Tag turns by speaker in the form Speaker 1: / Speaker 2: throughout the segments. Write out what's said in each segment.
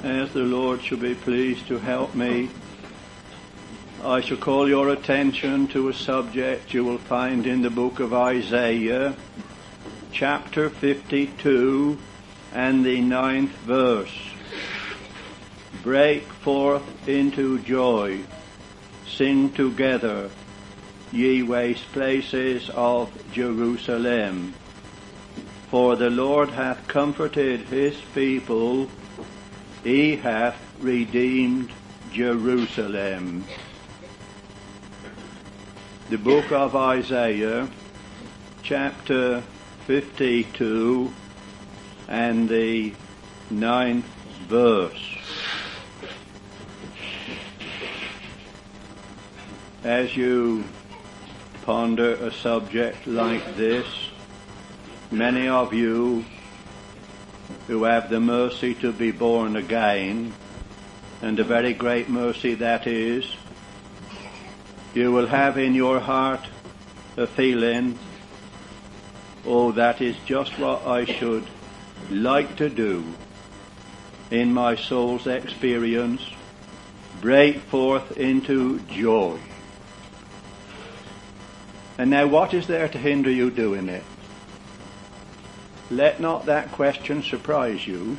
Speaker 1: as the Lord shall be pleased to help me, I shall call your attention to a subject you will find in the book of Isaiah, chapter 52 and the 9th verse. Break forth into joy, sing together, ye waste places of Jerusalem. For the Lord hath comforted his people, he hath redeemed Jerusalem. The book of Isaiah, chapter 52 and the 9th verse. As you ponder a subject like this, many of you who have the mercy to be born again, and a very great mercy that is, you will have in your heart a feeling, oh, that is just what I should like to do in my soul's experience, break forth into joy. And now what is there to hinder you doing it? Let not that question surprise you.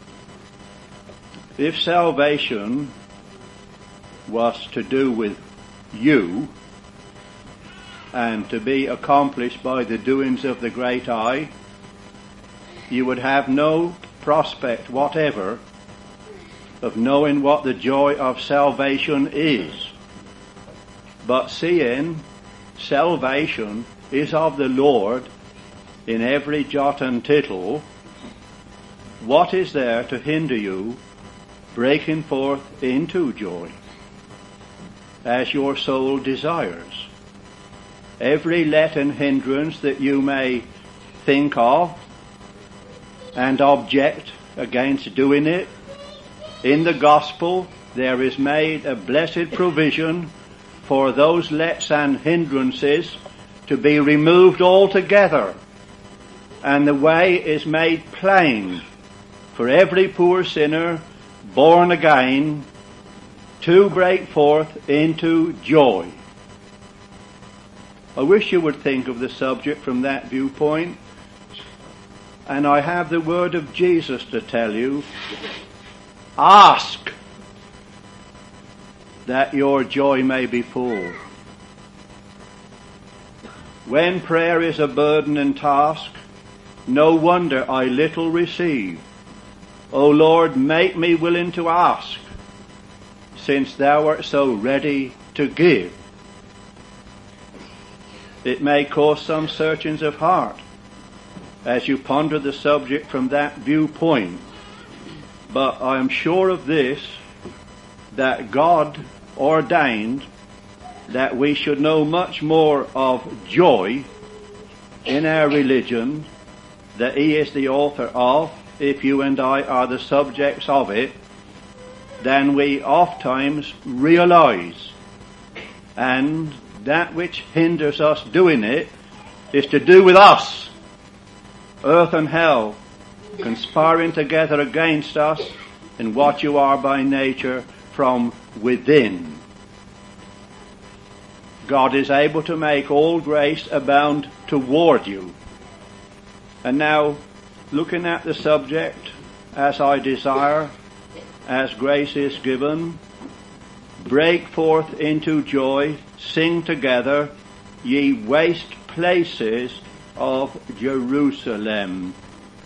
Speaker 1: If salvation was to do with you and to be accomplished by the doings of the great I, you would have no prospect whatever of knowing what the joy of salvation is. But seeing salvation is of the Lord in every jot and tittle, what is there to hinder you breaking forth into joy as your soul desires? Every let and hindrance that you may think of and object against doing it, in the gospel there is made a blessed provision for those lets and hindrances to be removed altogether. And the way is made plain for every poor sinner born again to break forth into joy. I wish you would think of the subject from that viewpoint. And I have the word of Jesus to tell you. Ask that your joy may be full. When prayer is a burden and task, no wonder I little receive. O Lord, make me willing to ask, since thou art so ready to give. It may cause some searchings of heart as you ponder the subject from that viewpoint, but I am sure of this, that God ordained that we should know much more of joy in our religion that he is the author of, if you and I are the subjects of it, than we oft times realize. And that which hinders us doing it is to do with us. Earth and hell conspiring together against us in what you are by nature from within. God is able to make all grace abound toward you. And now, looking at the subject as I desire, as grace is given, break forth into joy, sing together, ye waste places of Jerusalem.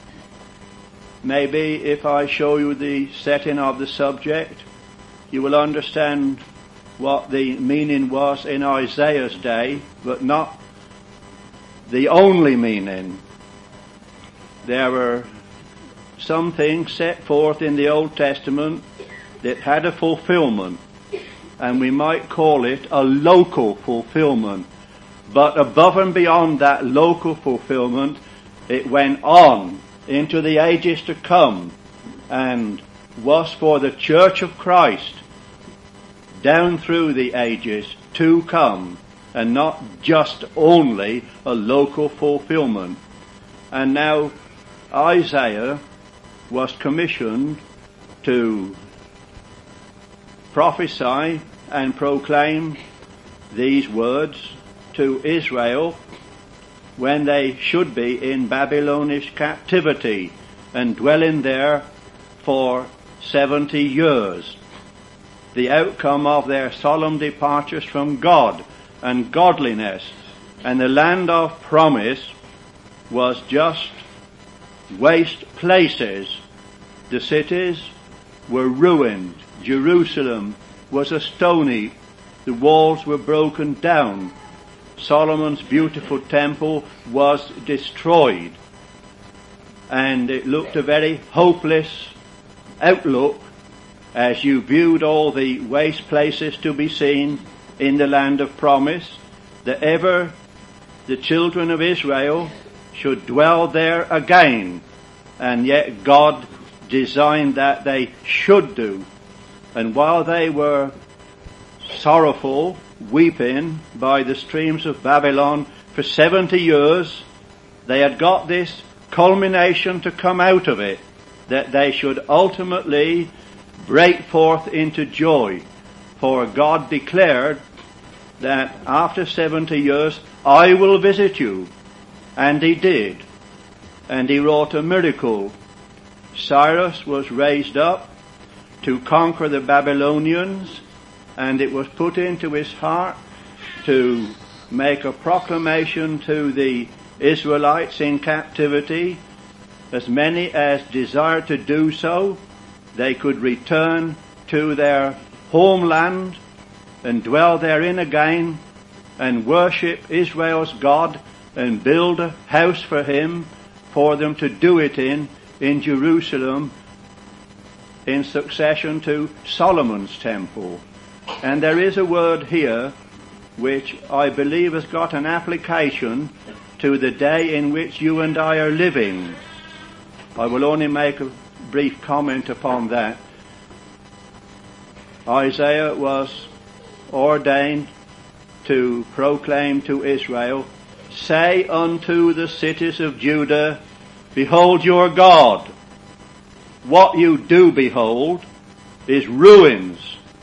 Speaker 1: Maybe if I show you the setting of the subject, you will understand what the meaning was in Isaiah's day, but not the only meaning. There were some things set forth in the Old Testament that had a fulfillment, and we might call it a local fulfillment. But above and beyond that local fulfillment, it went on into the ages to come and was for the Church of Christ down through the ages to come, and not just only a local fulfillment. And now Isaiah was commissioned to prophesy and proclaim these words to Israel when they should be in Babylonish captivity and dwelling there for 70 years. The outcome of their solemn departures from God and godliness and the land of promise was just waste places. The cities were ruined. Jerusalem was a stony. The walls were broken down. Solomon's beautiful temple was destroyed. And it looked a very hopeless outlook as you viewed all the waste places to be seen in the land of promise, that ever the children of Israel should dwell there again. And yet God designed that they should do. And while they were sorrowful, weeping by the streams of Babylon for 70 years, they had got this culmination to come out of it, that they should ultimately break forth into joy. For God declared that after 70 years, I will visit you. And he did. And he wrought a miracle. Cyrus was raised up to conquer the Babylonians, and it was put into his heart to make a proclamation to the Israelites in captivity. As many as desired to do so, they could return to their homeland and dwell therein again and worship Israel's God and build a house for him, for them to do it in Jerusalem in succession to Solomon's temple. And there is a word here which I believe has got an application to the day in which you and I are living. I will only make a brief comment upon that. Isaiah was ordained to proclaim to Israel, say unto the cities of Judah, behold your God. What you do behold is ruins,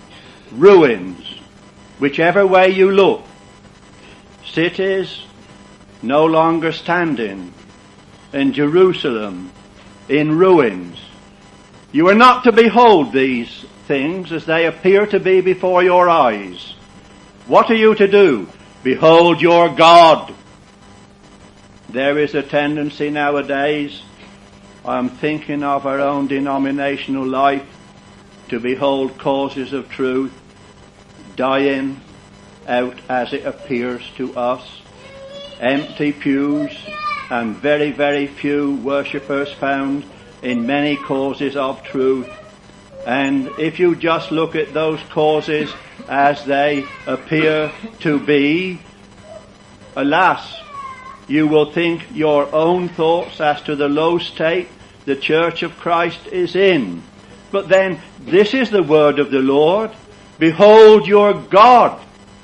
Speaker 1: whichever way you look. Cities no longer standing, and Jerusalem in ruins. You are not to behold these things as they appear to be before your eyes. What are you to do? Behold your God. There is a tendency nowadays, I'm thinking of our own denominational life, to behold causes of truth dying out as it appears to us. Empty pews and very, very few worshippers found in many causes of truth. And if you just look at those causes as they appear to be, alas, you will think your own thoughts as to the low state the Church of Christ is in. But then, this is the word of the Lord. Behold your God.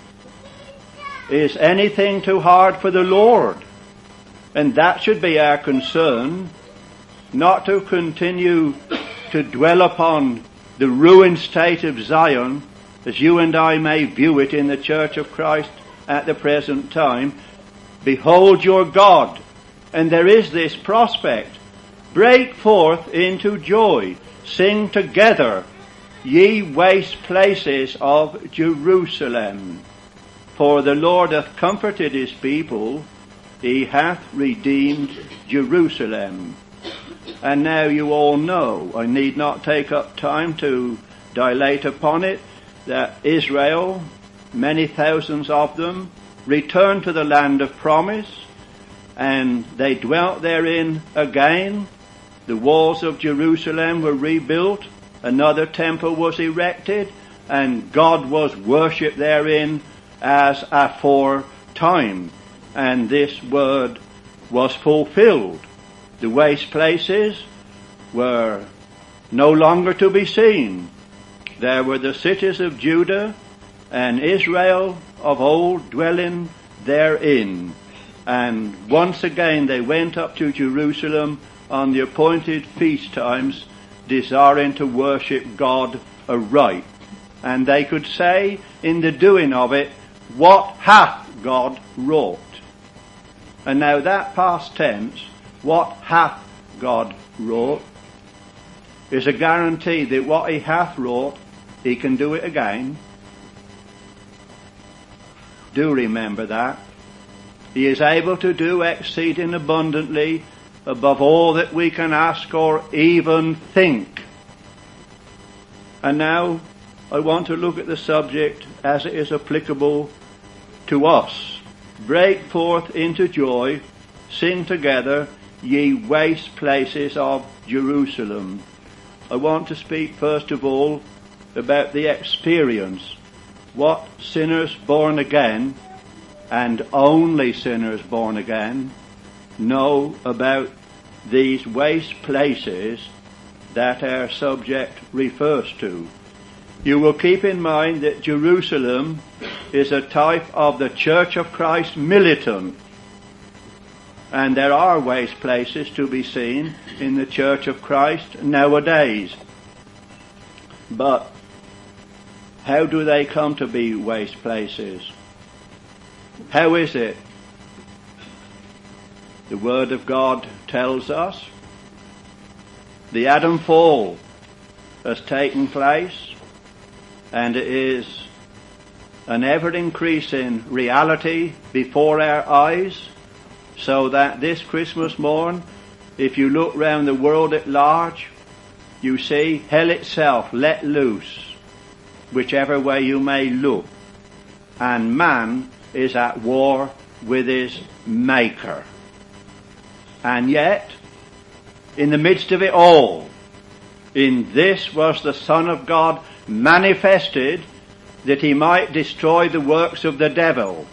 Speaker 1: Is anything too hard for the Lord? And that should be our concern, not to continue to dwell upon the ruined state of Zion, as you and I may view it in the Church of Christ at the present time. Behold your God. And there is this prospect. Break forth into joy. Sing together, ye waste places of Jerusalem. For the Lord hath comforted his people, he hath redeemed Jerusalem. And now you all know, I need not take up time to dilate upon it, that Israel, many thousands of them, returned to the land of promise, and they dwelt therein again. The walls of Jerusalem were rebuilt, another temple was erected, and God was worshipped therein as aforetime. And this word was fulfilled. The waste places were no longer to be seen. There were the cities of Judah and Israel of old dwelling therein. And once again they went up to Jerusalem on the appointed feast times, desiring to worship God aright. And they could say in the doing of it, what hath God wrought? And now that past tense, what hath God wrought, is a guarantee that what he hath wrought, he can do it again. Do remember that. He is able to do exceeding abundantly above all that we can ask or even think. And now I want to look at the subject as it is applicable to us. Break forth into joy, sing together, ye waste places of Jerusalem. I want to speak first of all about the experience, what sinners born again, and only sinners born again, know about these waste places that our subject refers to. You will keep in mind that Jerusalem is a type of the Church of Christ militant. And there are waste places to be seen in the Church of Christ nowadays. But how do they come to be waste places? How is it? The Word of God tells us the Adam fall has taken place, and it is an ever-increasing reality before our eyes, so that this Christmas morn, if you look round the world at large, you see hell itself let loose, whichever way you may look, and man is at war with his Maker. And yet, in the midst of it all, in this was the Son of God manifested, that he might destroy the works of the devil.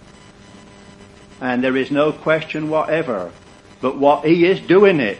Speaker 1: And there is no question whatever but what he is doing it.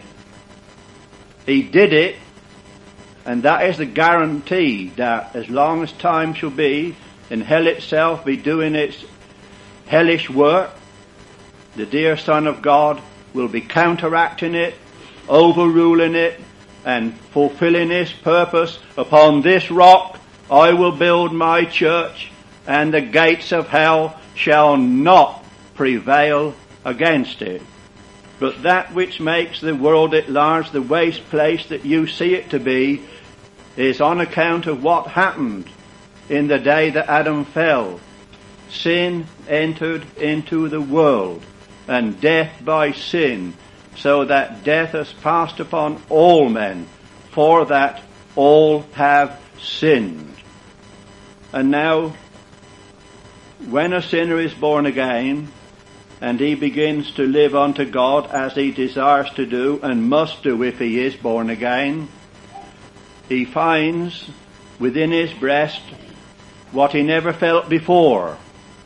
Speaker 1: He did it, and that is the guarantee that as long as time shall be, and hell itself be doing its hellish work, the dear Son of God will be counteracting it, overruling it, and fulfilling his purpose. Upon this rock I will build my church, and the gates of hell shall not prevail against it. But that which makes the world at large the waste place that you see it to be is on account of what happened in the day that Adam fell. Sin entered into the world, and death by sin, so that death has passed upon all men, for that all have sinned. And now, when a sinner is born again, and he begins to live unto God as he desires to do, and must do if he is born again, he finds within his breast what he never felt before.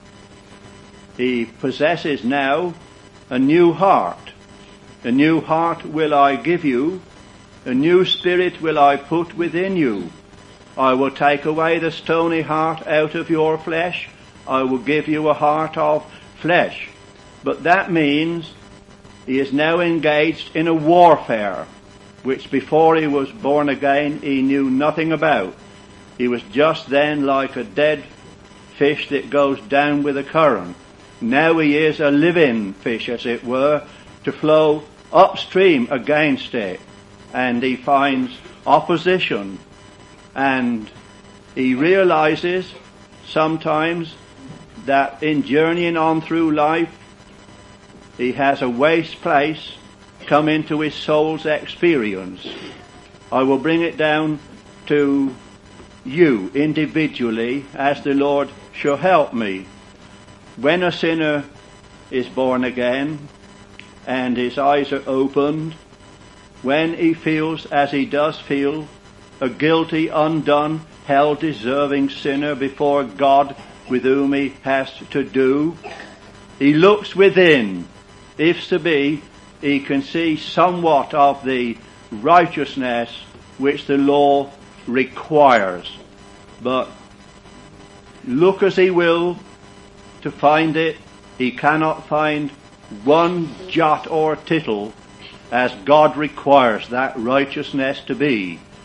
Speaker 1: He possesses now a new heart. A new heart will I give you, a new spirit will I put within you. I will take away the stony heart out of your flesh. I will give you a heart of flesh. But that means he is now engaged in a warfare, which before he was born again he knew nothing about. He was just then like a dead fish that goes down with the current. Now he is a living fish, as it were, to flow upstream against it. And he finds opposition. And he realizes sometimes that in journeying on through life, he has a waste place come into his soul's experience. I will bring it down to you individually as the Lord shall help me. When a sinner is born again and his eyes are opened, when he feels as he does feel, a guilty, undone, hell-deserving sinner before God with whom he has to do, he looks within. If so be, he can see somewhat of the righteousness which the law requires. But look as he will to find it, he cannot find one jot or tittle as God requires that righteousness to be.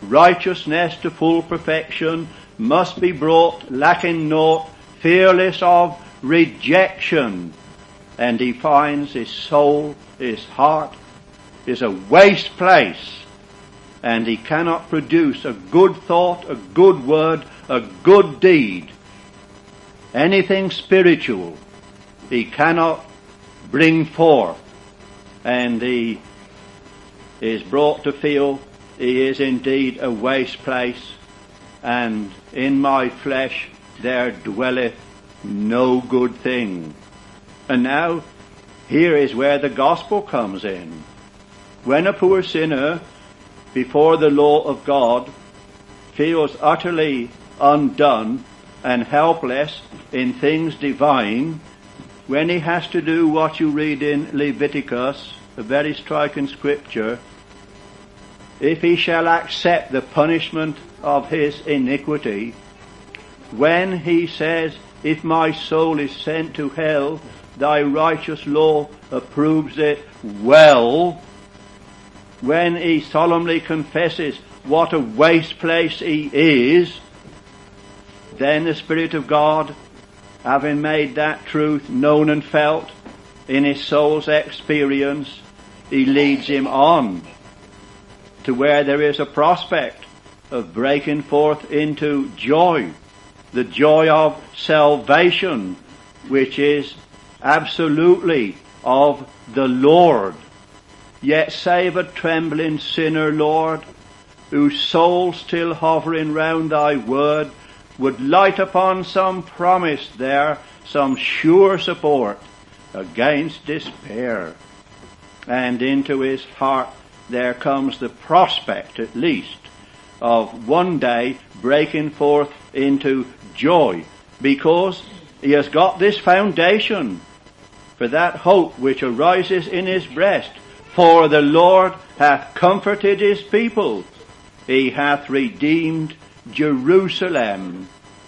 Speaker 1: righteousness to full perfection, must be brought lacking naught, fearless of rejection. And he finds his soul, his heart, is a waste place, and he cannot produce a good thought, a good word, a good deed, anything spiritual, he cannot bring forth, and he is brought to feel he is indeed a waste place, and in my flesh there dwelleth no good thing. And now, here is where the gospel comes in. When a poor sinner before the law of God feels utterly undone and helpless in things divine, when he has to do what you read in Leviticus, a very striking scripture, if he shall accept the punishment of his iniquity, when he says, if my soul is sent to hell, thy righteous law approves it well, when he solemnly confesses what a waste place he is, then the Spirit of God, having made that truth known and felt in his soul's experience, he leads him on to where there is a prospect of breaking forth into joy, the joy of salvation, which is absolutely of the Lord. Yet save a trembling sinner, Lord, whose soul still hovering round thy word would light upon some promise there, some sure support against despair. And into his heart there comes the prospect, at least, of one day breaking forth into joy, because he has got this foundation for that hope which arises in his breast. For the Lord hath comforted his people. He hath redeemed Jerusalem.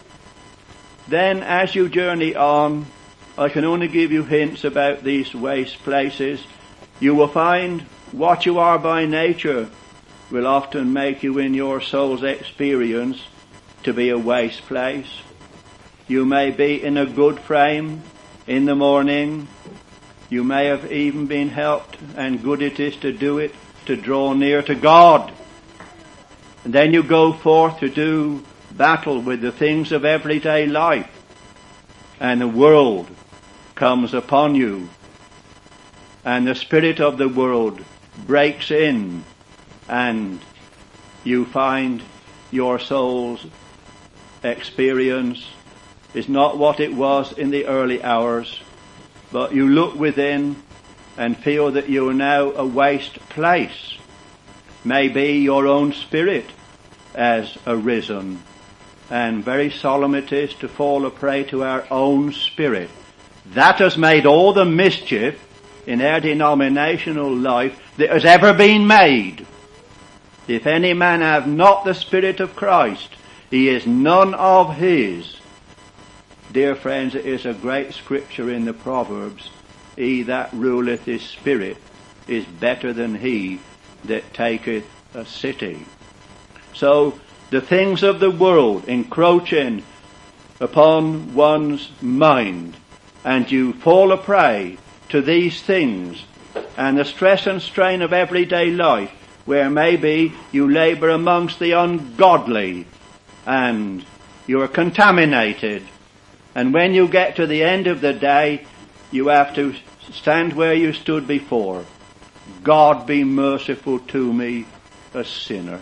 Speaker 1: Then as you journey on, I can only give you hints about these waste places. You will find what you are by nature will often make you in your soul's experience to be a waste place. You may be in a good frame in the morning. You may have even been helped, and good it is to do it, to draw near to God. And then you go forth to do battle with the things of everyday life, and the world comes upon you, and the spirit of the world breaks in, and you find your soul's experience is not what it was in the early hours, but you look within and feel that you are now a waste place. Maybe your own spirit has arisen, and very solemn it is to fall a prey to our own spirit. That has made all the mischief in our denominational life that has ever been made. If any man have not the Spirit of Christ, he is none of his. Dear friends, it is a great scripture in the Proverbs. He that ruleth his spirit is better than he that taketh a city. So the things of the world encroaching upon one's mind, and you fall a prey to these things, and the stress and strain of everyday life, where maybe you labour amongst the ungodly, and you are contaminated. And when you get to the end of the day, you have to stand where you stood before. God be merciful to me, a sinner.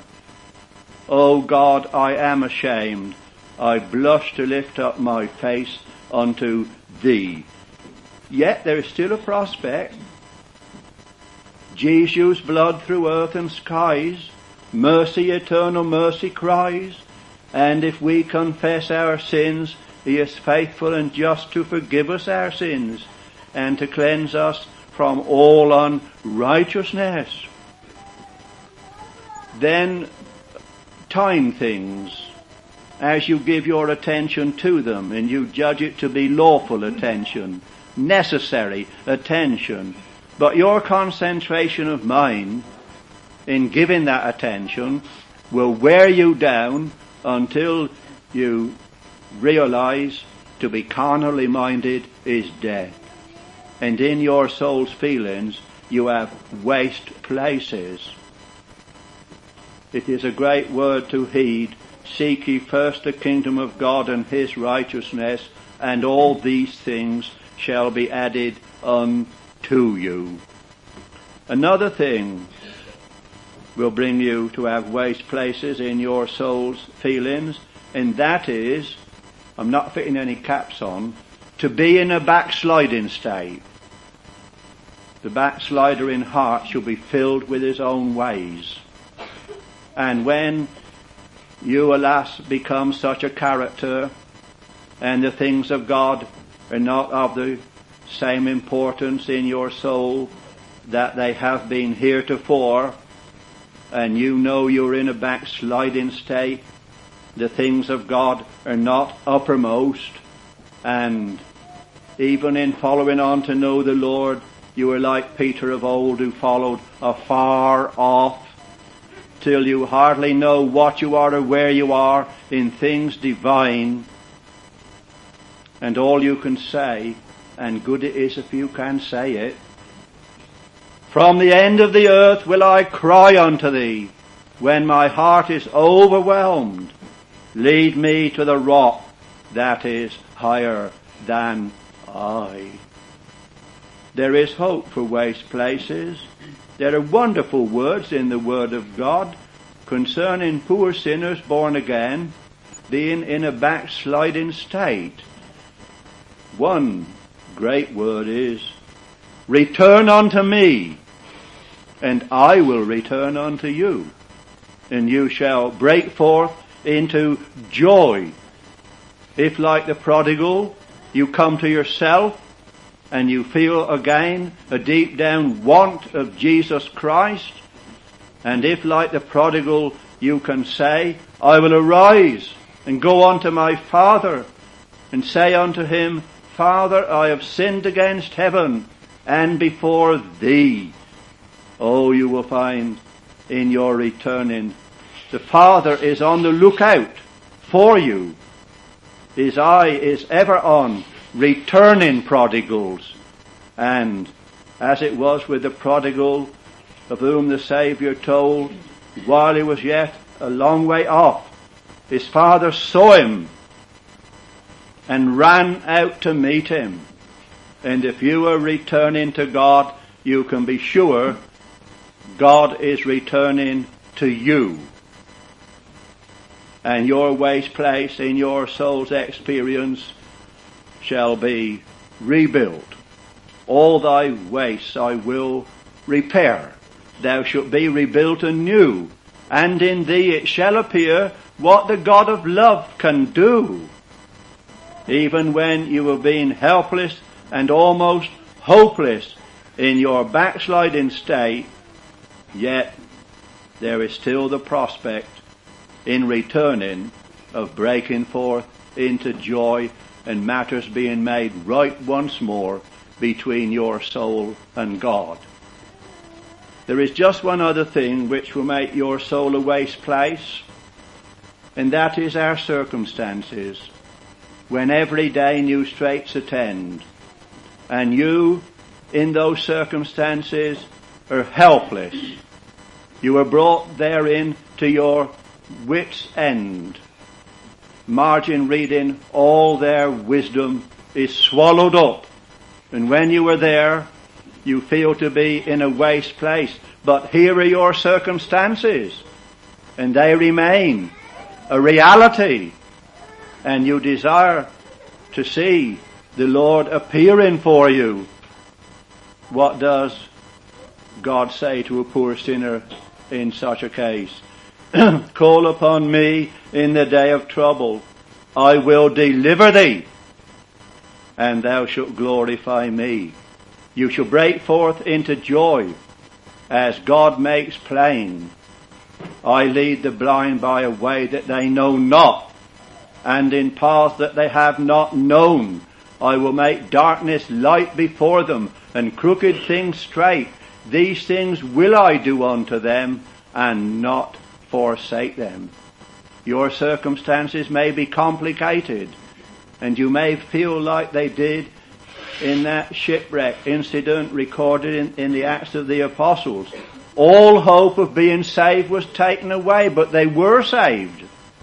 Speaker 1: O God, I am ashamed. I blush to lift up my face unto thee. Yet there is still a prospect. Jesus' blood through earth and skies, mercy, eternal mercy cries. And if we confess our sins, he is faithful and just to forgive us our sins and to cleanse us from all unrighteousness. Then time things as you give your attention to them, and you judge it to be lawful attention, necessary attention. But your concentration of mind in giving that attention will wear you down until you realize to be carnally minded is death. And in your soul's feelings you have waste places. It is a great word to heed. Seek ye first the kingdom of God and his righteousness, and all these things shall be added unto you. Another thing will bring you to have waste places in your soul's feelings, and that is, I'm not fitting any caps on, to be in a backsliding state. The backslider in heart shall be filled with his own ways. And when you, alas, become such a character, and the things of God are not of the same importance in your soul that they have been heretofore, and you know you're in a backsliding state, the things of God are not uppermost, and even in following on to know the Lord, you are like Peter of old, who followed afar off, till you hardly know what you are or where you are in things divine. And all you can say, and good it is if you can say it, from the end of the earth will I cry unto thee, when my heart is overwhelmed. Lead me to the rock that is higher than I. There is hope for waste places. There are wonderful words in the Word of God concerning poor sinners born again being in a backsliding state. One great word is, return unto me, and I will return unto you, and you shall break forth into joy. If, like the prodigal, you come to yourself and you feel again a deep down want of Jesus Christ, and if, like the prodigal, you can say, I will arise and go unto my Father and say unto him, Father, I have sinned against heaven and before thee. Oh, you will find in your returning, the Father is on the lookout for you. His eye is ever on returning prodigals. And as it was with the prodigal, of whom the Saviour told, while he was yet a long way off, his father saw him and ran out to meet him. And if you are returning to God, you can be sure God is returning to you. And your waste place in your soul's experience shall be rebuilt. All thy wastes I will repair. Thou shalt be rebuilt anew, and in thee it shall appear what the God of love can do. Even when you have been helpless and almost hopeless in your backsliding state, yet there is still the prospect in returning of breaking forth into joy and matters being made right once more between your soul and God. There is just one other thing which will make your soul a waste place, and that is our circumstances. When every day new straits attend, and you in those circumstances are helpless, you are brought therein to your wit's end. Margin reading, all their wisdom is swallowed up. And when you are there, you feel to be in a waste place. But here are your circumstances, and they remain a reality. And you desire to see the Lord appearing for you. What does God say to a poor sinner in such a case? Call upon me in the day of trouble. I will deliver thee, and thou shalt glorify me. You shall break forth into joy as God makes plain. I lead the blind by a way that they know not, and in paths that they have not known. I will make darkness light before them, and crooked things straight. These things will I do unto them, and not forsake them. Your circumstances may be complicated, and you may feel like they did in that shipwreck incident recorded in the Acts of the Apostles. All hope of being saved was taken away, but they were saved.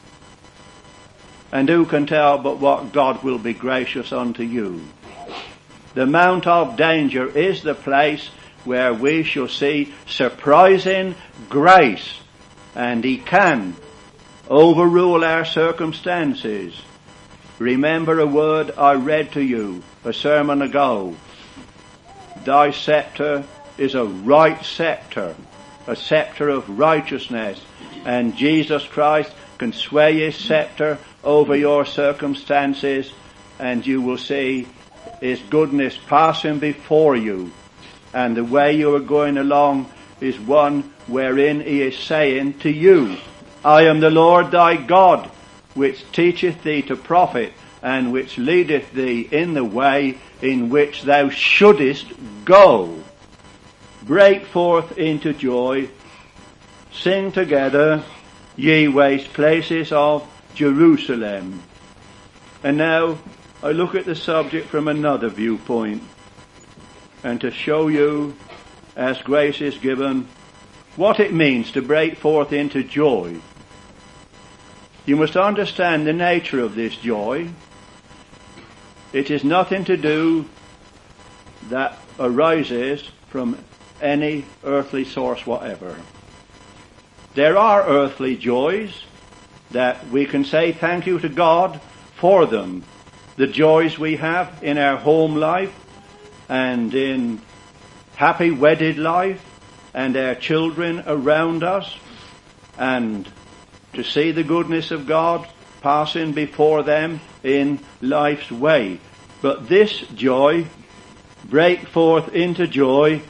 Speaker 1: And who can tell but what God will be gracious unto you? The mount of danger is the place where we shall see surprising grace, and He can overrule our circumstances. Remember a word I read to you a sermon ago. Thy scepter is a right scepter, a scepter of righteousness, and Jesus Christ can sway His scepter over your circumstances, and you will see His goodness passing before you, and the way you are going along is one wherein He is saying to you, I am the Lord thy God, which teacheth thee to profit, and which leadeth thee in the way in which thou shouldest go. Break forth into joy, sing together, ye waste places of Jerusalem. And now I look at the subject from another viewpoint, and to show you, as grace is given, what it means to break forth into joy. You must understand the nature of this joy. It is nothing to do that arises from any earthly source whatever. There are earthly joys that we can say thank you to God for them. The joys we have in our home life and in happy wedded life and our children around us, and to see the goodness of God passing before them in life's way. But this joy, break forth into joy,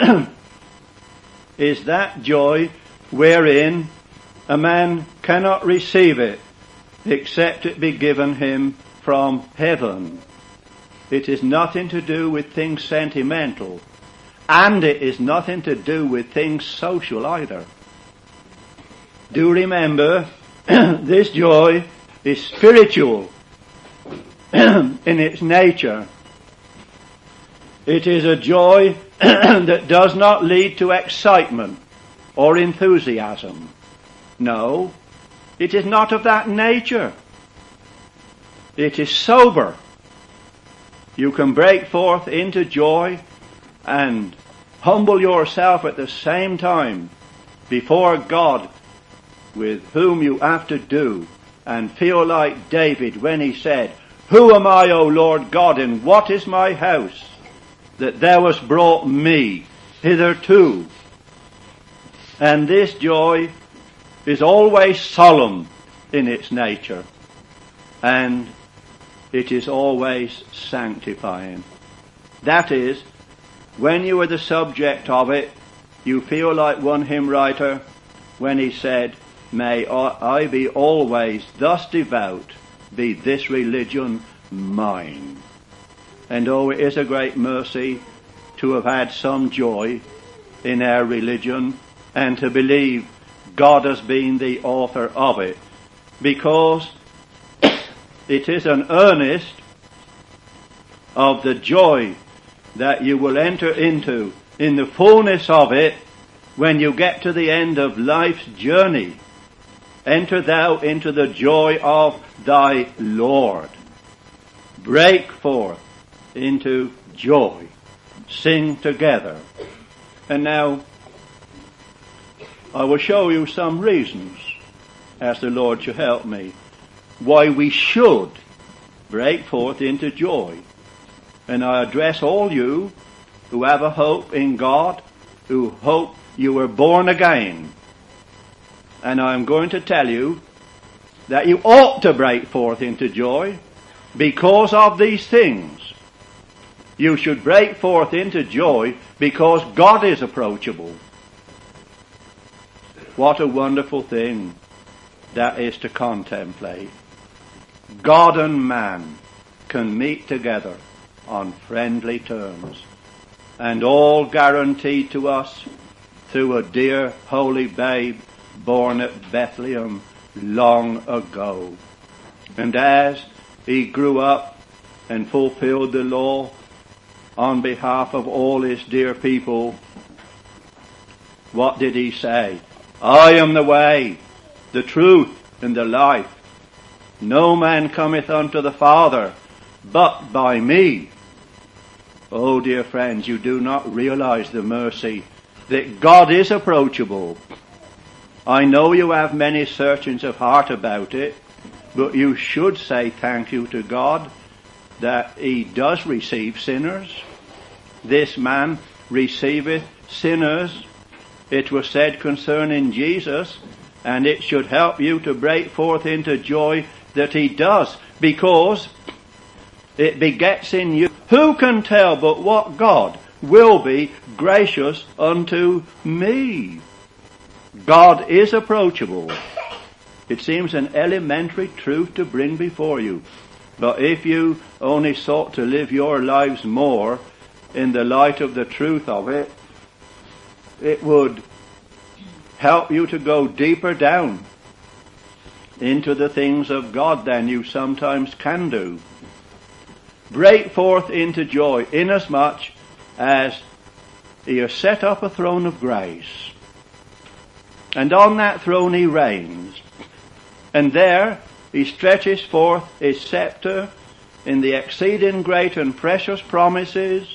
Speaker 1: is that joy wherein a man cannot receive it except it be given him from heaven. It is nothing to do with things sentimental, and it is nothing to do with things social either. Do remember, this joy is spiritual in its nature. It is a joy that does not lead to excitement or enthusiasm. No, it is not of that nature. It is sober. You can break forth into joy and humble yourself at the same time before God, with whom you have to do, and feel like David when he said, Who am I, O Lord God, and what is my house, that thou hast brought me hitherto? And this joy is always solemn in its nature, and it is always sanctifying. That is, when you are the subject of it, you feel like one hymn writer when he said, May I be always thus devout, be this religion mine. And oh, it is a great mercy to have had some joy in our religion and to believe God has been the author of it, because it is an earnest of the joy that you will enter into in the fullness of it when you get to the end of life's journey. Enter thou into the joy of thy Lord. Break forth into joy. Sing together. And now, I will show you some reasons, as the Lord shall help me, why we should break forth into joy. And I address all you who have a hope in God, who hope you were born again. And I'm going to tell you that you ought to break forth into joy because of these things. You should break forth into joy because God is approachable. What a wonderful thing that is to contemplate. God and man can meet together on friendly terms, and all guaranteed to us through a dear holy babe born at Bethlehem long ago. And as he grew up and fulfilled the law on behalf of all his dear people, what did he say? I am the way, the truth, and the life. No man cometh unto the Father but by me. Oh, dear friends, you do not realize the mercy that God is approachable. I know you have many searchings of heart about it, but you should say thank you to God that he does receive sinners. This man receiveth sinners. It was said concerning Jesus, and it should help you to break forth into joy that he does, because it begets in you. Who can tell but what God will be gracious unto me? God is approachable. It seems an elementary truth to bring before you. But if you only sought to live your lives more in the light of the truth of it, it would help you to go deeper down into the things of God than you sometimes can do. Break forth into joy, inasmuch as he has set up a throne of grace. And on that throne he reigns. And there he stretches forth his scepter in the exceeding great and precious promises.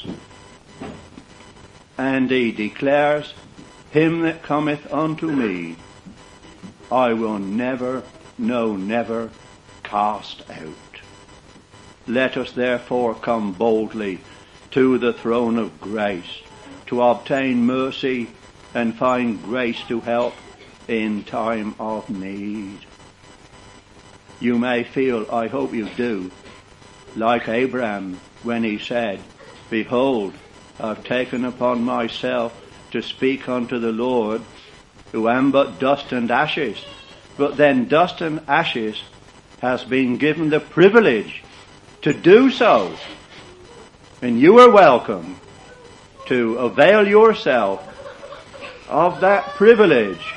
Speaker 1: And he declares, him that cometh unto me, I will never, no, never cast out. Let us therefore come boldly to the throne of grace to obtain mercy and find grace to help in time of need. You may feel, I hope you do, like Abraham when he said, behold, I've taken upon myself to speak unto the Lord, who am but dust and ashes. But then dust and ashes has been given the privilege to do so. And you are welcome to avail yourself of that privilege.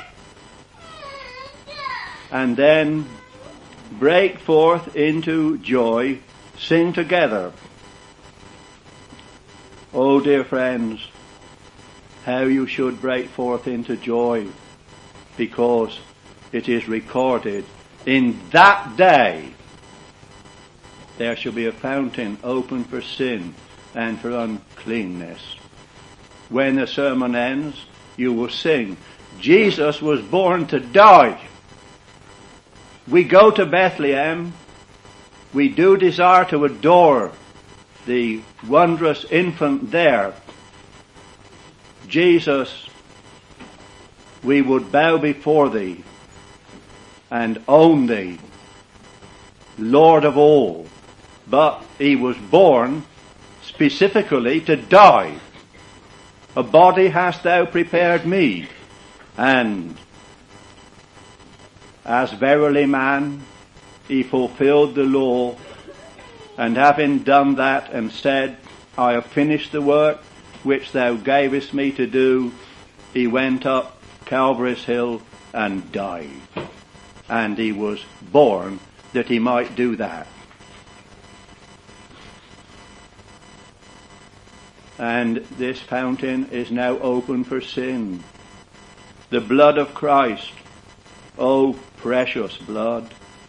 Speaker 1: And then break forth into joy. Sing together. Oh, dear friends, how you should break forth into joy, because it is recorded, in that day there shall be a fountain open for sin and for uncleanness. When the sermon ends, you will sing, Jesus was born to die. We go to Bethlehem. We do desire to adore the wondrous infant there. Jesus, we would bow before thee and own thee, Lord of all. But he was born specifically to die. A body hast thou prepared me, and as verily man, he fulfilled the law, and having done that and said, I have finished the work which thou gavest me to do, he went up Calvary's hill and died. And he was born that he might do that. And this fountain is now open for sin. The blood of Christ, oh precious blood.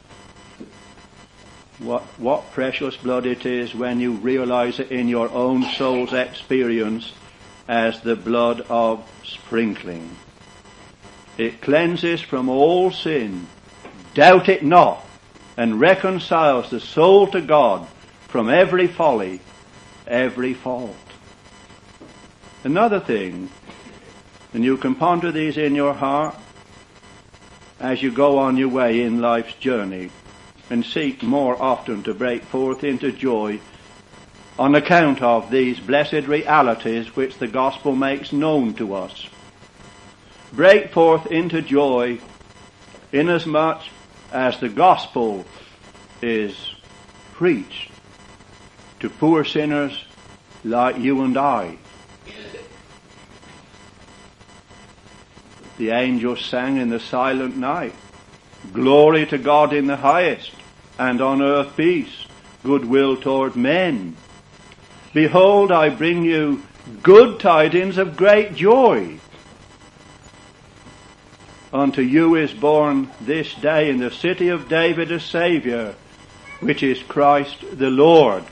Speaker 1: What precious blood it is when you realize it in your own soul's experience as the blood of sprinkling. It cleanses from all sin, doubt it not, and reconciles the soul to God from every folly, every fault. Another thing, and you can ponder these in your heart as you go on your way in life's journey, and seek more often to break forth into joy on account of these blessed realities which the gospel makes known to us. Break forth into joy inasmuch as the gospel is preached to poor sinners like you and I. The angels sang in the silent night, "Glory to God in the highest, and on earth peace, goodwill toward men. Behold, I bring you good tidings of great joy. Unto you is born this day in the city of David a Saviour, which is Christ the Lord."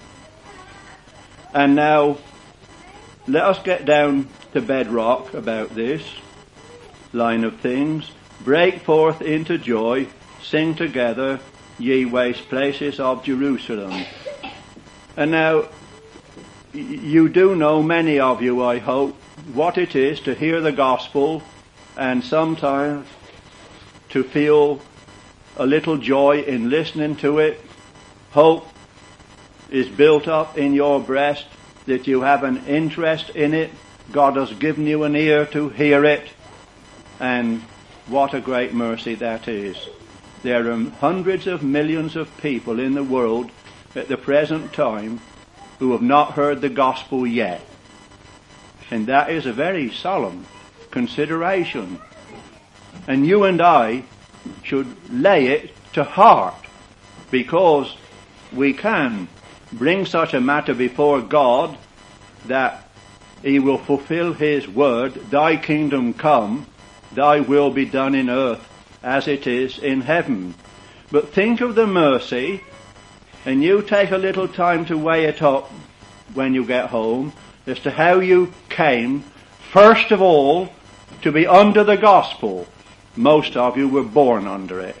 Speaker 1: And now, let us get down to bedrock about this line of things. Break forth into joy, sing together, ye waste places of Jerusalem. And now, you do know, many of you, I hope, what it is to hear the gospel and sometimes to feel a little joy in listening to it. Hope is built up in your breast that you have an interest in it. God has given you an ear to hear it, and what a great mercy that is. There are hundreds of millions of people in the world at the present time who have not heard the gospel yet. And that is a very solemn consideration. And you and I should lay it to heart, because we can bring such a matter before God that He will fulfill His word, "Thy kingdom come, thy will be done in earth as it is in heaven." But think of the mercy, and you take a little time to weigh it up when you get home, as to how you came, first of all, to be under the gospel. Most of you were born under it.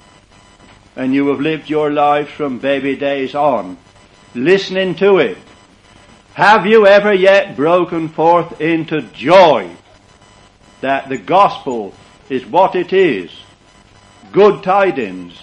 Speaker 1: And you have lived your lives from baby days on, listening to it. Have you ever yet broken forth into joy that the gospel is what it is? Good tidings.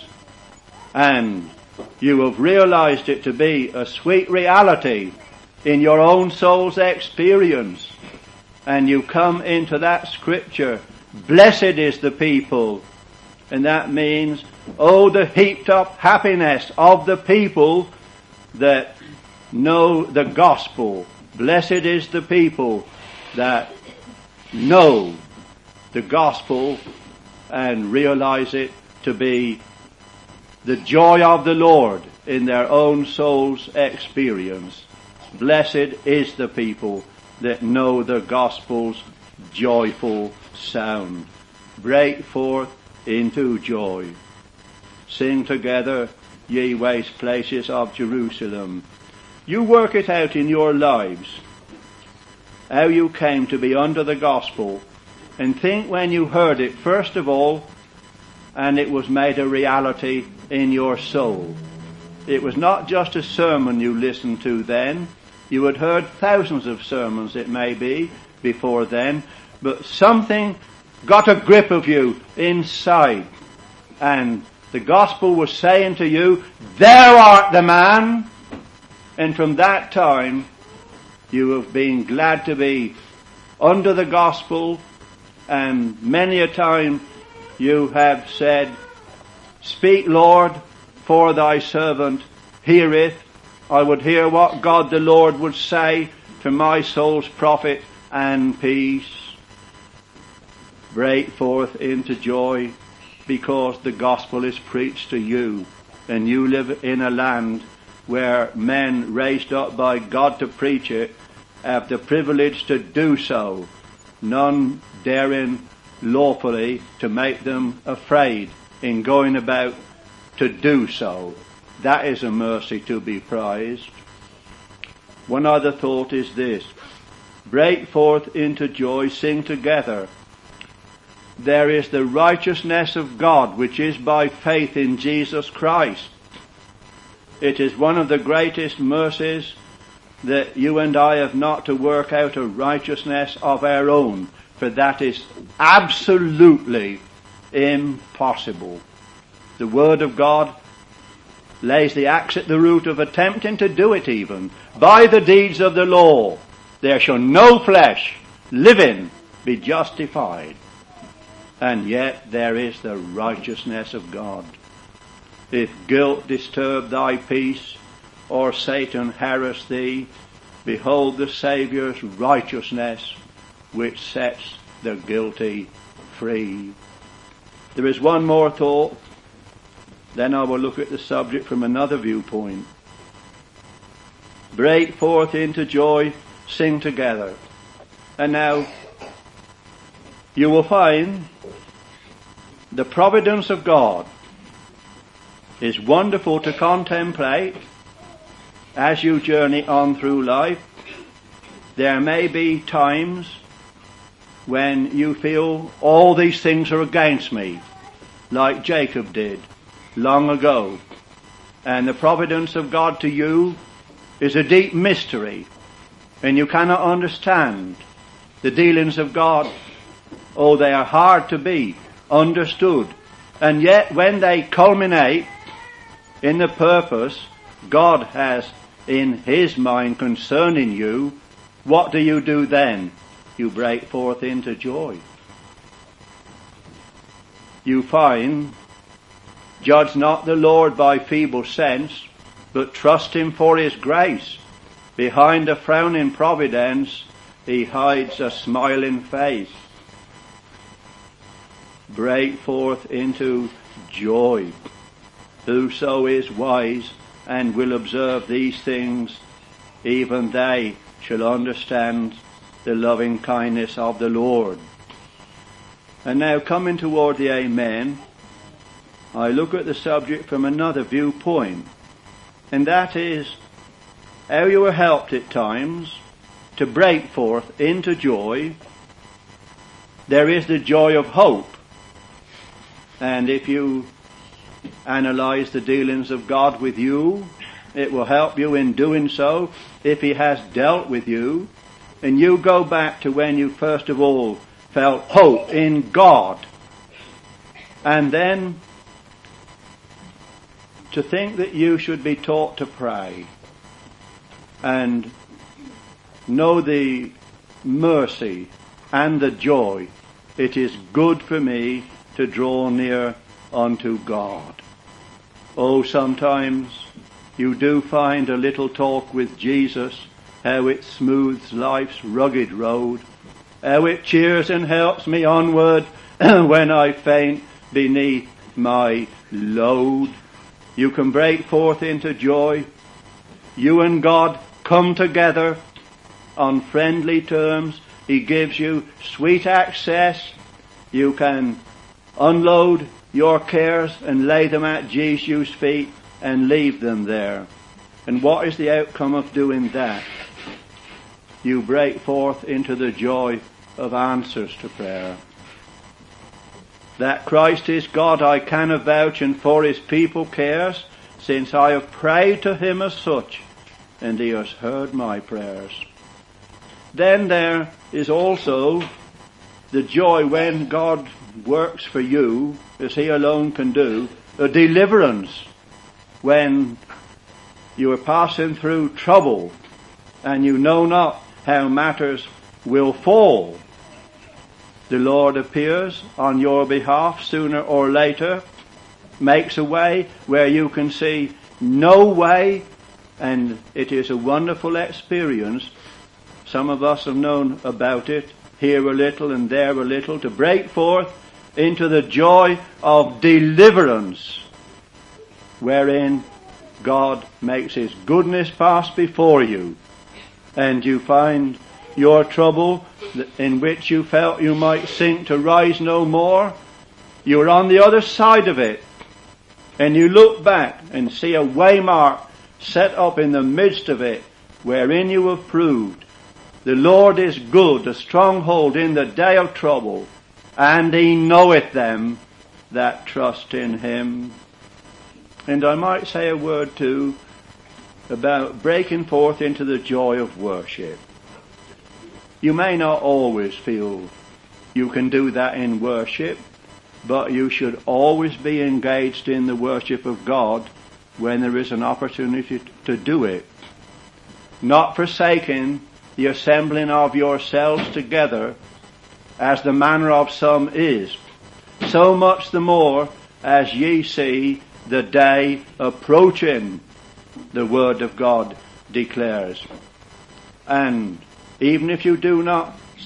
Speaker 1: And you have realized it to be a sweet reality in your own soul's experience. And you come into that scripture, "Blessed is the people." And that means, oh, the heaped up happiness of the people that know the gospel. Blessed is the people that know the gospel and realize it to be the joy of the Lord in their own soul's experience. Blessed is the people that know the gospel's joyful sound. Break forth into joy. Sing together, ye waste places of Jerusalem. You work it out in your lives, how you came to be under the gospel, and think when you heard it, first of all, and it was made a reality in your soul. It was not just a sermon you listened to then. You had heard thousands of sermons, it may be, before then, but something got a grip of you inside, and the gospel was saying to you, "Thou art the man." And from that time, you have been glad to be under the gospel, and many a time you have said, "Speak, Lord, for thy servant heareth." I would hear what God the Lord would say to my soul's profit and peace. Break forth into joy, because the gospel is preached to you, and you live in a land where men raised up by God to preach it have the privilege to do so, none daring lawfully to make them afraid in going about to do so. That is a mercy to be prized. One other thought is this: break forth into joy, sing together. There is the righteousness of God, which is by faith in Jesus Christ. It is one of the greatest mercies that you and I have not to work out a righteousness of our own, for that is absolutely impossible. The Word of God lays the axe at the root of attempting to do it even. By the deeds of the law, there shall no flesh living be justified. And yet there is the righteousness of God. If guilt disturb thy peace, or Satan harass thee, behold the Saviour's righteousness, which sets the guilty free. There is one more thought, then I will look at the subject from another viewpoint. Break forth into joy, sing together. And now, you will find the providence of God is wonderful to contemplate as you journey on through life. There may be times when you feel all these things are against me, like Jacob did long ago. And the providence of God to you is a deep mystery, and you cannot understand the dealings of God. Oh, they are hard to be understood. And yet when they culminate in the purpose God has in His mind concerning you, what do you do then? You break forth into joy. You find, judge not the Lord by feeble sense, but trust Him for His grace. Behind a frowning providence, He hides a smiling face. Break forth into joy. Whoso is wise and will observe these things, even they shall understand the loving kindness of the Lord. And now, coming toward the Amen, I look at the subject from another viewpoint, and that is how you are helped at times to break forth into joy. There is the joy of hope, and if you analyze the dealings of God with you, it will help you in doing so if He has dealt with you. And you go back to when you first of all felt hope in God. And then to think that you should be taught to pray and know the mercy and the joy. It is good for me to draw near unto God. Oh, sometimes you do find a little talk with Jesus, how it smooths life's rugged road, how it cheers and helps me onward when I faint beneath my load. You can break forth into joy. You and God come together on friendly terms. He gives you sweet access. You can unload your cares and lay them at Jesus' feet and leave them there. And what is the outcome of doing that? You break forth into the joy of answers to prayer. That Christ is God I can avouch, and for His people cares, since I have prayed to Him as such, and He has heard my prayers. Then there is also the joy when God works for you, as He alone can do, a deliverance when you are passing through trouble and you know not how matters will fall. The Lord appears on your behalf sooner or later, makes a way where you can see no way, and it is a wonderful experience. Some of us have known about it, here a little and there a little, to break forth into the joy of deliverance, wherein God makes His goodness pass before you, and you find your trouble in which you felt you might sink to rise no more. You're on the other side of it, and you look back and see a waymark set up in the midst of it, wherein you have proved the Lord is good, a stronghold in the day of trouble, and He knoweth them that trust in Him. And I might say a word too about breaking forth into the joy of worship. You may not always feel you can do that in worship, but you should always be engaged in the worship of God when there is an opportunity to do it. Not forsaking the assembling of yourselves together, as the manner of some is, so much the more as ye see the day approaching, the Word of God declares. And even if you do not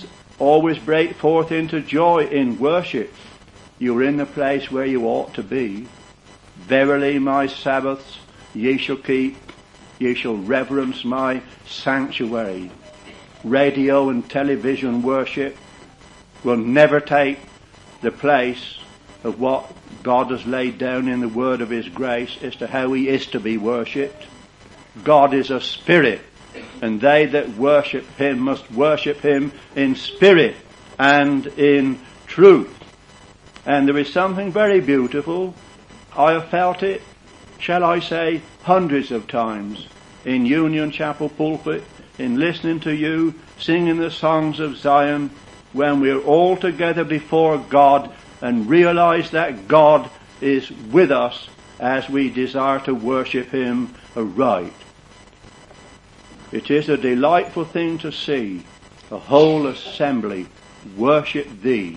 Speaker 1: Always break forth into joy in worship. You're in the place where you ought to be. Verily my Sabbaths ye shall keep. Ye shall reverence my sanctuary. Radio and television worship will never take the place of what God has laid down in the word of his grace as to how he is to be worshipped. God is a spirit, and they that worship him must worship him in spirit and in truth. And there is something very beautiful. I have felt it, shall I say, hundreds of times in Union Chapel pulpit, in listening to you singing the songs of Zion, when we're all together before God and realize that God is with us as we desire to worship him aright. It is a delightful thing to see a whole assembly worship thee.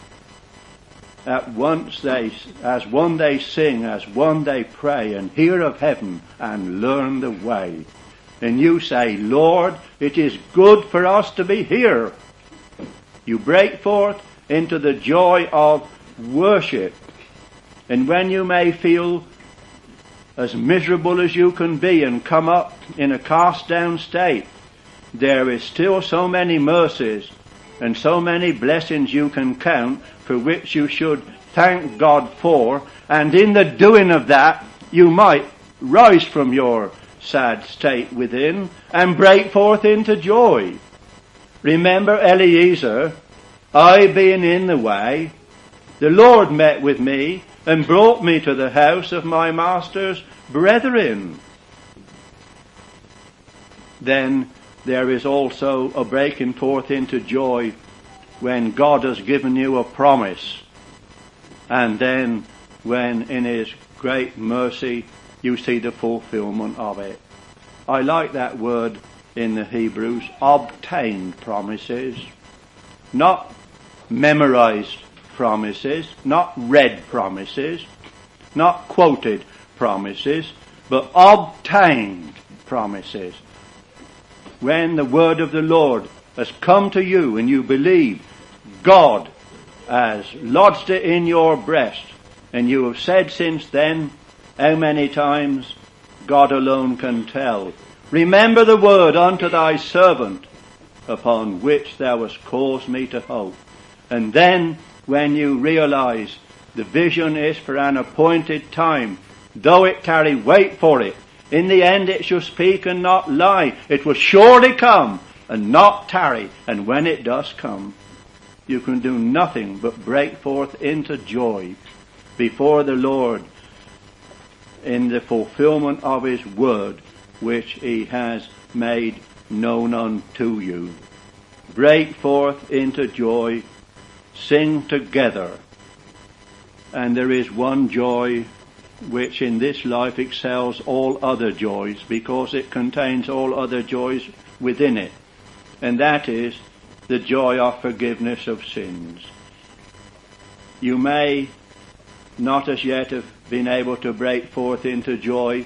Speaker 1: At once as one they sing, as one they pray, and hear of heaven and learn the way. And you say, Lord, it is good for us to be here. You break forth into the joy of worship. And when you may feel as miserable as you can be and come up in a cast down state, there is still so many mercies and so many blessings you can count for which you should thank God for, and in the doing of that you might rise from your sad state within and break forth into joy. Remember Eliezer, I being in the way, the Lord met with me and brought me to the house of my master's brethren. Then there is also a breaking forth into joy when God has given you a promise, and then when in his great mercy you see the fulfillment of it. I like that word in the Hebrews, obtained promises, not memorized promises, not read promises, not quoted promises, but obtained promises. When the word of the Lord has come to you and you believe God has lodged it in your breast, and you have said since then, how many times God alone can tell, remember the word unto thy servant, upon which thou hast caused me to hope. And then when you realize the vision is for an appointed time, though it tarry, wait for it. In the end it shall speak and not lie. It will surely come and not tarry. And when it does come, you can do nothing but break forth into joy before the Lord in the fulfillment of his word, which he has made known unto you. Break forth into joy, sing together. And there is one joy which in this life excels all other joys, because it contains all other joys within it. And that is the joy of forgiveness of sins. You may not as yet have been able to break forth into joy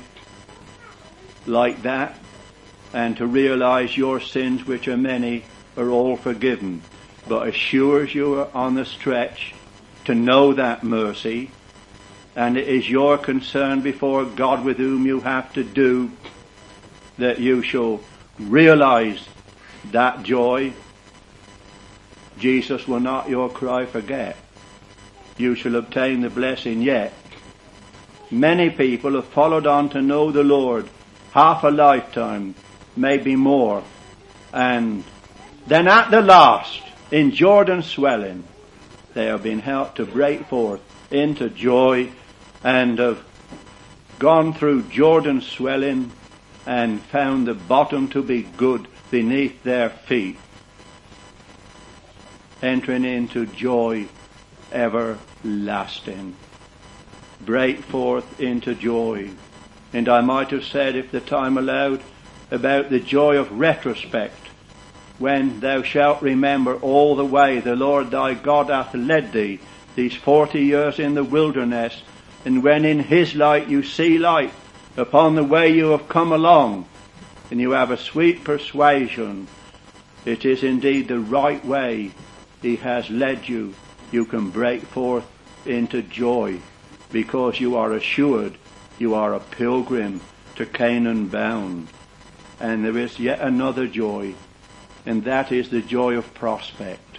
Speaker 1: like that, and to realize your sins, which are many, are all forgiven. But as sure as you are on the stretch to know that mercy, and it is your concern before God with whom you have to do, that you shall realize that joy, Jesus will not your cry forget. You shall obtain the blessing yet. Many people have followed on to know the Lord half a lifetime, maybe more, and then at the last, in Jordan swelling, they have been helped to break forth into joy, and have gone through Jordan swelling and found the bottom to be good beneath their feet, entering into joy everlasting. Break forth into joy. And I might have said, if the time allowed, about the joy of retrospect, when thou shalt remember all the way the Lord thy God hath led thee these 40 years in the wilderness, and when in his light you see light upon the way you have come along, and you have a sweet persuasion it is indeed the right way he has led you, you can break forth into joy, because you are assured you are a pilgrim to Canaan bound. And there is yet another joy, and that is the joy of prospect.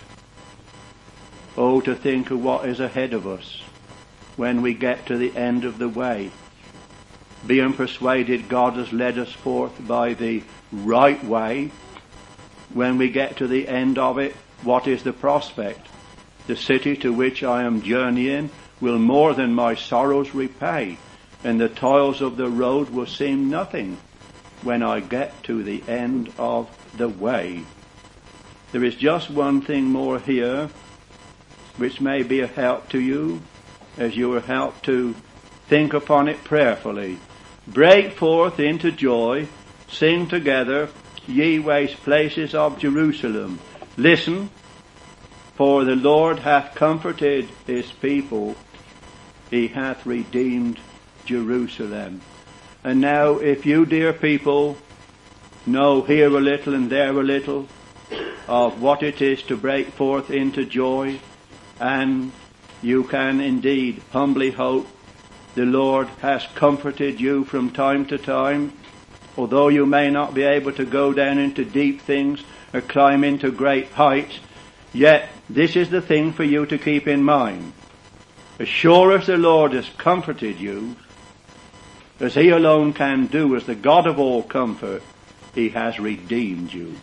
Speaker 1: Oh, to think of what is ahead of us when we get to the end of the way, being persuaded God has led us forth by the right way. When we get to the end of it, what is the prospect? The city to which I am journeying will more than my sorrows repay, and the toils of the road will seem nothing when I get to the end of the way. There is just one thing more here which may be a help to you as you are helped to think upon it prayerfully. Break forth into joy, sing together, ye waste places of Jerusalem. Listen, for the Lord hath comforted his people, he hath redeemed Jerusalem. And now, if you, dear people, know here a little and there a little of what it is to break forth into joy, and you can indeed humbly hope the Lord has comforted you from time to time, although you may not be able to go down into deep things or climb into great heights, yet this is the thing for you to keep in mind. As sure as the Lord has comforted you, as he alone can do, as the God of all comfort, he has redeemed you.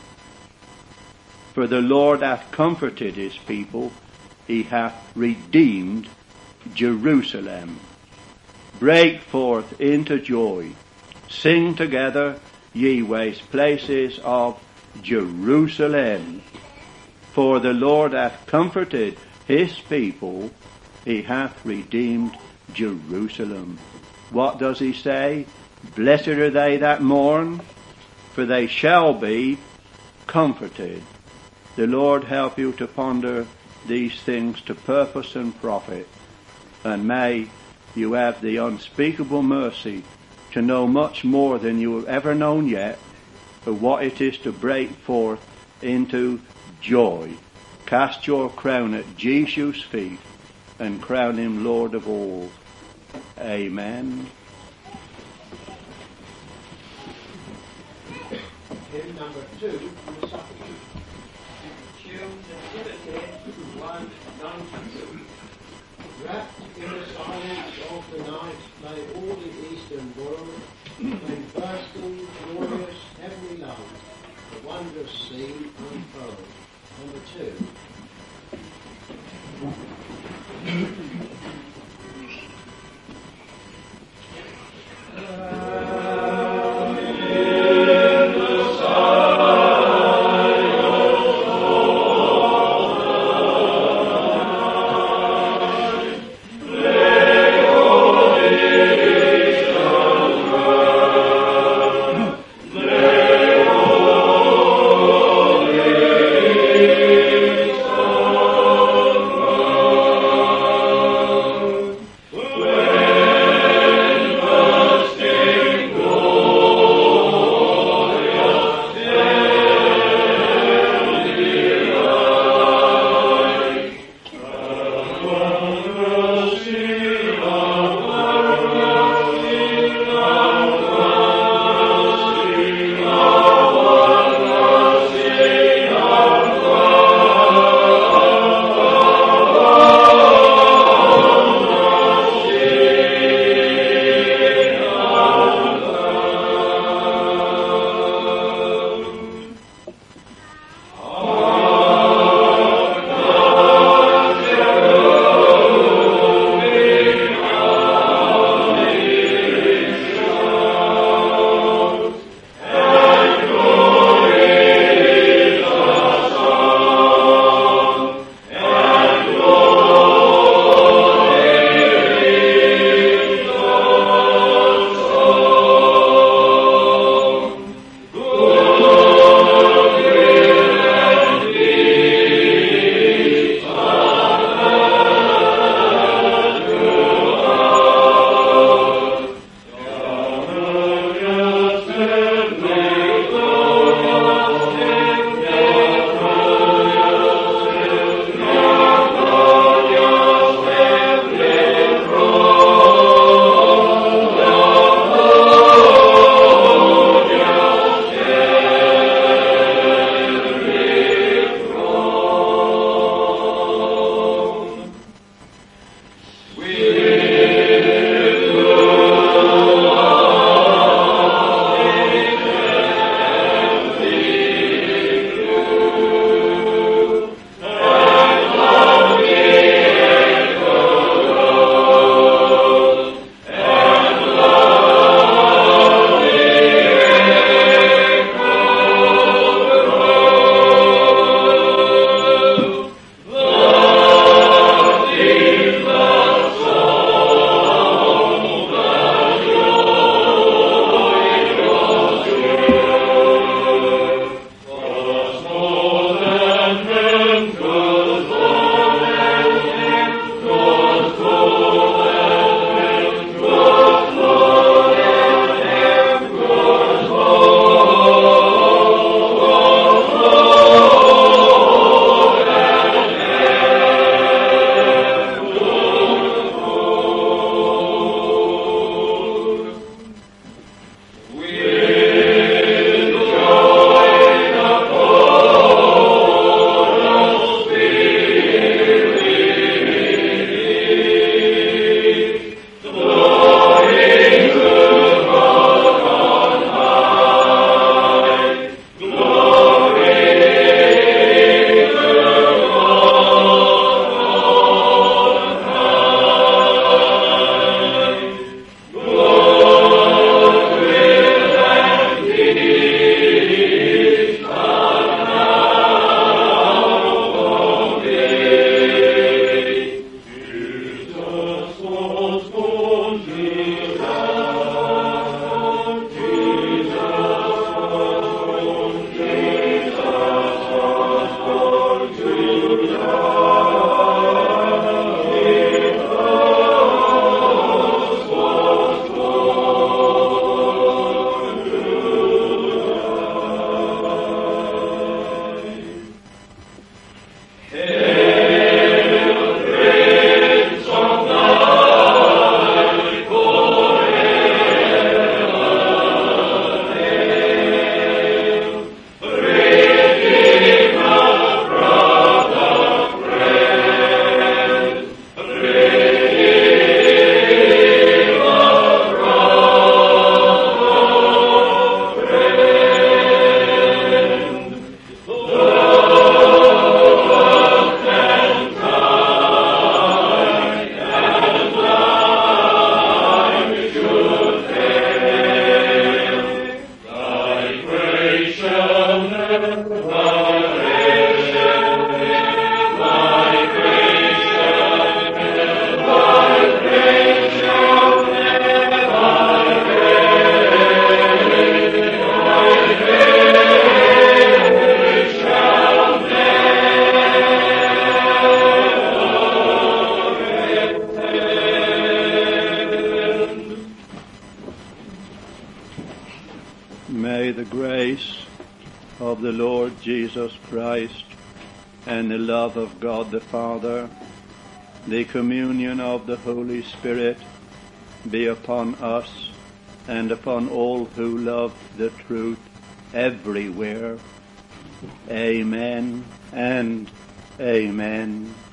Speaker 1: For the Lord hath comforted his people, he hath redeemed Jerusalem. Break forth into joy. Sing together, ye waste places of Jerusalem. For the Lord hath comforted his people, he hath redeemed Jerusalem. What does he say? Blessed are they that mourn, for they shall be comforted. The Lord help you to ponder these things to purpose and profit, and may you have the unspeakable mercy to know much more than you have ever known yet of what it is to break forth into joy. Cast your crown at Jesus' feet and crown him Lord of all. Amen.
Speaker 2: Hymn number 2 from the supplement. Tune Nativity 192. Wrapped in the silence of the night lay all the eastern world, when bursting, glorious, heavenly love, the wondrous scene unfurled. Number 2.
Speaker 3: Oh
Speaker 1: of the Lord Jesus Christ, and the love of God the Father, the communion of the Holy Spirit be upon us and upon all who love the truth everywhere. Amen and amen.